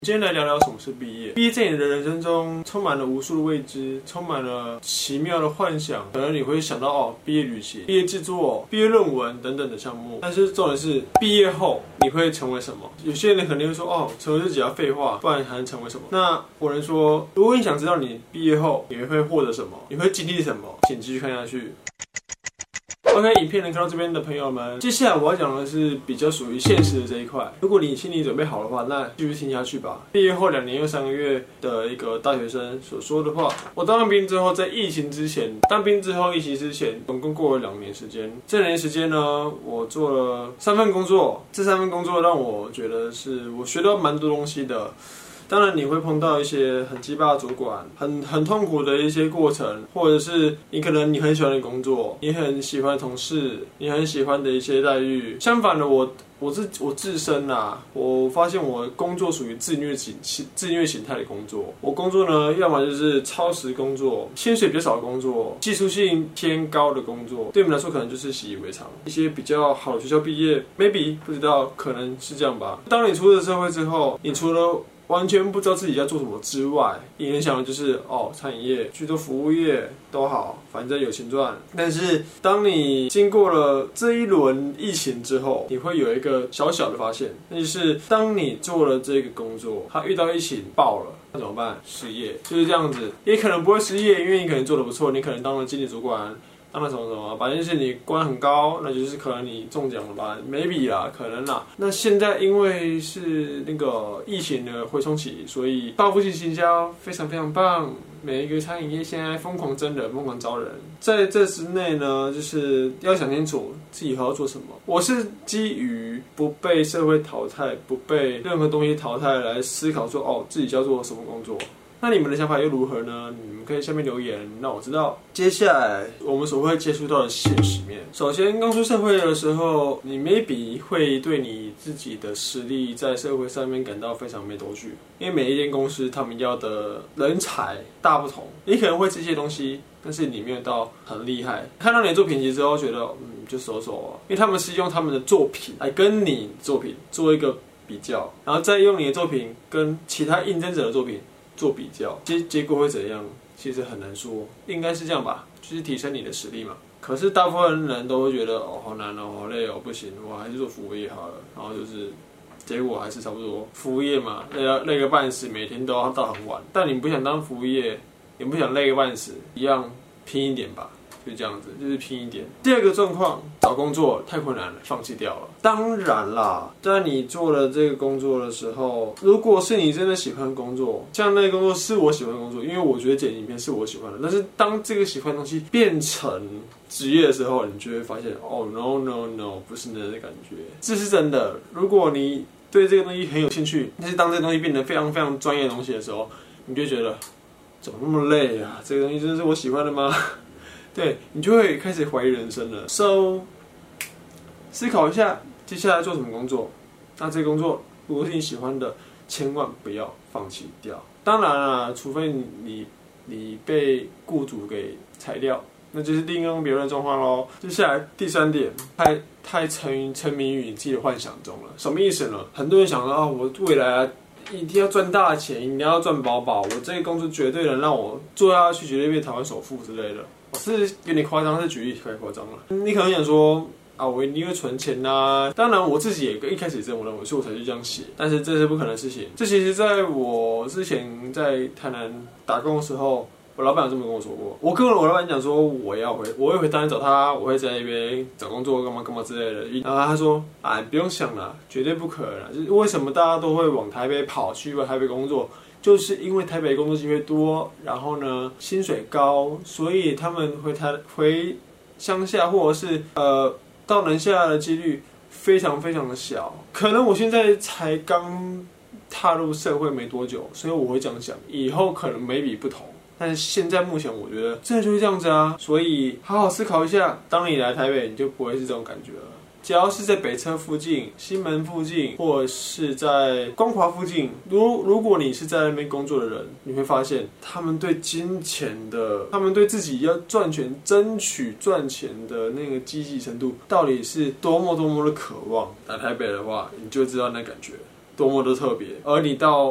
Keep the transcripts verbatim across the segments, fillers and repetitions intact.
今天来聊聊什么是毕业。毕业在你的人生中充满了无数的未知，充满了奇妙的幻想。可能你会想到哦，毕业旅行、毕业制作、毕业论文等等的项目。但是重点是，毕业后你会成为什么？有些人肯定会说哦，成为自己要废话，不然还能成为什么？那我能说，如果你想知道你毕业后你会获得什么，你会经历什么，请继续看下去。OK， 影片能看到这边的朋友们，接下来我要讲的是比较属于现实的这一块。如果你心里准备好的话，那继续听下去吧。毕业后两年又三个月的一个大学生所说的话，我当完兵之后，在疫情之前，当兵之后疫情之前，总共过了两年时间。这两年时间呢，我做了三份工作，这三份工作让我觉得是我学到蛮多东西的。当然，你会碰到一些很鸡巴的主管，很很痛苦的一些过程，或者是你可能你很喜欢的工作，你很喜欢的同事，你很喜欢的一些待遇。相反的，我我自我自身啊，我发现我工作属于自虐形自虐形态的工作。我工作呢，要么就是超时工作，薪水比较少的工作，技术性偏高的工作，对你们来说可能就是习以为常。一些比较好的学校毕业 ，maybe 不知道，可能是这样吧。当你出了社会之后，你除了完全不知道自己要做什么之外，你能想的就是哦，餐饮业、去做服务业都好，反正有钱赚。但是当你经过了这一轮疫情之后，你会有一个小小的发现，那就是当你做了这个工作，它遇到疫情爆了，那怎么办？失业，就是这样子。也可能不会失业，因为你可能做得不错，你可能当了经理主管。当然什么什么，反正是你官很高，那就是可能你中奖了吧 ，maybe 啦，可能啦。那现在因为是那个疫情的回冲期，所以报复性行销非常非常棒。每一个餐饮业现在疯狂征人，疯狂招人。在这之内呢，就是要想清楚自己以后要做什么。我是基于不被社会淘汰，不被任何东西淘汰来思考说，哦，自己要做什么工作。那你们的想法又如何呢？你们可以下面留言，让我知道。接下来我们所会接触到的现实面，首先刚出社会的时候，你 maybe 会对你自己的实力在社会上面感到非常没头绪，因为每一间公司他们要的人才大不同，你可能会这些东西，但是你没有到很厉害。看到你的作品集之后，觉得嗯就手手啊，因为他们是用他们的作品来跟你作品做一个比较，然后再用你的作品跟其他应征者的作品做比较，结结果会怎样？其实很难说，应该是这样吧，就是提升你的实力嘛。可是大部分人都会觉得哦，好难哦，好累哦，不行，我还是做服务业好了。然后就是结果还是差不多，服务业嘛，累到累个半死，每天都要到很晚。但你不想当服务业，也不想累个半死，一样拼一点吧。就这样子，就是拼一点。第二个状况，找工作太困难了，放弃掉了。当然啦，在你做了这个工作的时候，如果是你真的喜欢工作，像那个工作是我喜欢的工作，因为我觉得剪影片是我喜欢的。但是当这个喜欢的东西变成职业的时候，你就会发现，哦 ，no no no， 不是那个感觉，这是真的。如果你对这个东西很有兴趣，但是当这个东西变得非常非常专业的东西的时候，你就觉得怎么那么累啊？这个东西真的是我喜欢的吗？对，你就会开始怀疑人生了。So， 思考一下接下来做什么工作。那这个工作如果是你喜欢的，千万不要放弃掉。当然啦，除非你你你被雇主给裁掉，那就是另当别论的状况喽。接下来第三点，太太沉沉迷于你自己的幻想中了。什么意思呢？很多人想到啊，我未来啊一定要赚大钱，一定要赚饱饱，我这个工作绝对能让我做下去，绝对变台湾首富之类的。我是有点夸张，是举例太夸张了。你可能想说啊，我一定会存钱呐、啊。当然，我自己也一开始也这么认为，所以我才去这样写。但是这是不可能的事情。这其实在我之前在台南打工的时候，我老板有这么跟我说过。我跟我老板讲说，我要回，我会回台南找他，我会在那边找工作，干嘛干嘛之类的。然后他说啊，不用想了，绝对不可能。就是为什么大家都会往台北跑，去台北工作？就是因为台北工作机会多，然后呢薪水高，所以他们回台回乡下或者是呃到南下的几率非常非常的小。可能我现在才刚踏入社会没多久，所以我会这样想，以后可能 maybe 不同。但是现在目前我觉得真的就是这样子啊，所以好好思考一下，当你来台北，你就不会是这种感觉了。只要是在北车附近、西门附近，或者是在光华附近，如如果你是在那边工作的人，你会发现他们对金钱的，他们对自己要赚钱、争取赚钱的那个积极程度，到底是多么多么的渴望。来台北的话，你就知道那感觉多么的特别。而你到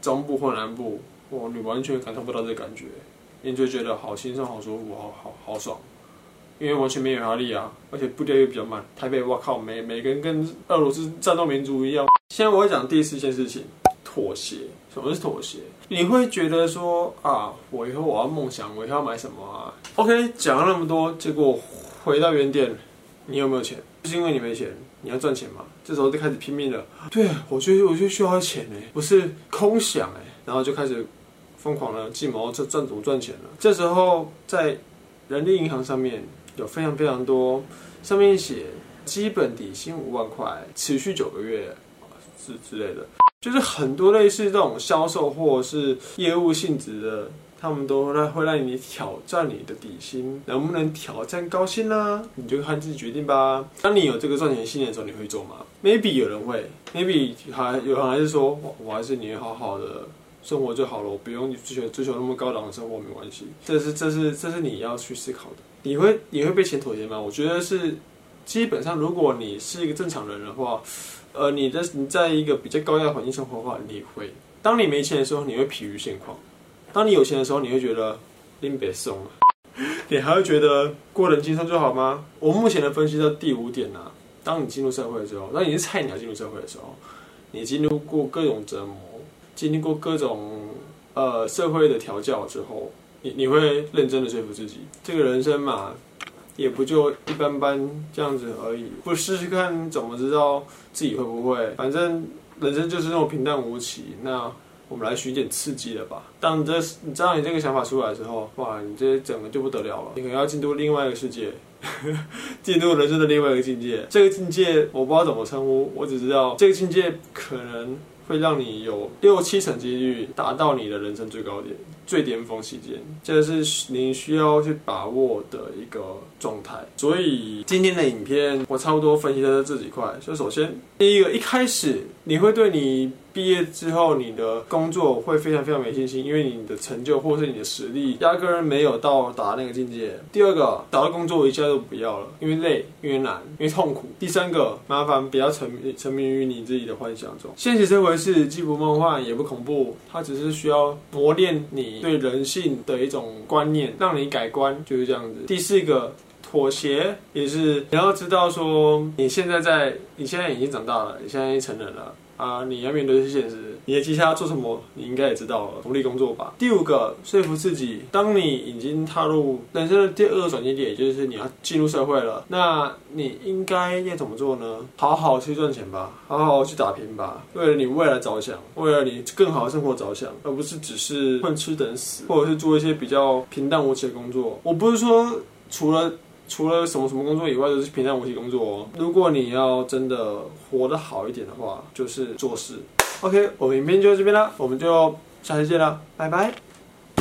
中部或南部，哇，你完全感受不到这个感觉，你就觉得好轻松、好舒服、好好好爽。因为完全没有压力啊，而且步调又比较慢。台北，我靠，每每个人跟俄罗斯战斗民族一样。现在我会讲第四件事情，妥协。什么是妥协？你会觉得说啊，我以后我要梦想，我以后要买什么啊 ？OK， 讲了那么多，结果回到原点，你有没有钱？就是因为你没钱，你要赚钱嘛。这时候就开始拼命了。对，我觉得我就需要钱哎、欸，不是空想哎、欸，然后就开始疯狂的计谋赚赚怎么赚钱了。这时候在人力银行上面。有非常非常多，上面写基本底薪五万块，持续九个月之之类的，就是很多类似这种销售或者是业务性质的，他们都会会让你挑战你的底薪，能不能挑战高薪啦、啊？你就看自己决定吧。当你有这个赚钱信念的时候，你会做吗 ？Maybe 有人会 ，Maybe 还有人还是说，我还是你好好的。生活就好了，我不用追求追求那么高档的生活，没关系。这是这是这是你要去思考的。你会你会被钱妥协吗？我觉得是基本上，如果你是一个正常人的话，呃，你的你在一个比较高压环境生活的话，你会。当你没钱的时候，你会疲于现况；当你有钱的时候，你会觉得拎别松了，你还会觉得过人轻松就好吗？我目前的分析到第五点啊，当你进入社会的时候，当你是菜鸟进入社会的时候，你经历过各种折磨。经历过各种呃社会的调教之后，你你会认真的说服自己，这个人生嘛，也不就一般般这样子而已。不试试看，怎么知道自己会不会？反正人生就是那种平淡无奇。那我们来寻点刺激的吧。当你这你知道你这个想法出来之后，哇，你这整个就不得了了。你可能要进入另外一个世界，进入人生的另外一个境界。这个境界我不知道怎么称呼，我只知道这个境界可能。会让你有六七成几率达到你的人生最高点、最巅峰期间，这是你需要去把握的一个状态。所以今天的影片我差不多分析在这几块。就首先，第一个，一开始你会对你毕业之后你的工作会非常非常没信心，因为你的成就或是你的实力压根儿没有到达那个境界。第二个，找到工作一下就不要了，因为累，因为难，因为痛苦。第三个，麻烦不要沉迷沉迷于你自己的幻想中，现实生活是既不梦幻也不恐怖，它只是需要磨练你对人性的一种观念，让你改观，就是这样子。第四个，妥协也是你要知道说，你现在在，你现在已经长大了，你现在已经成人了。啊，你要面对的是现实，你的接下来要做什么，你应该也知道了，努力工作吧。第五个，说服自己，当你已经踏入人生的第二个转折点，也就是你要进入社会了，那你应该要怎么做呢？好好去赚钱吧，好好去打拼吧，为了你未来着想，为了你更好的生活着想，而不是只是混吃等死，或者是做一些比较平淡无奇的工作。我不是说除了除了什么什么工作以外都是平淡无奇工作哦。如果你要真的活得好一点的话，就是做事。OK， 我们影片就到这边啦，我们就下次见啦，拜拜。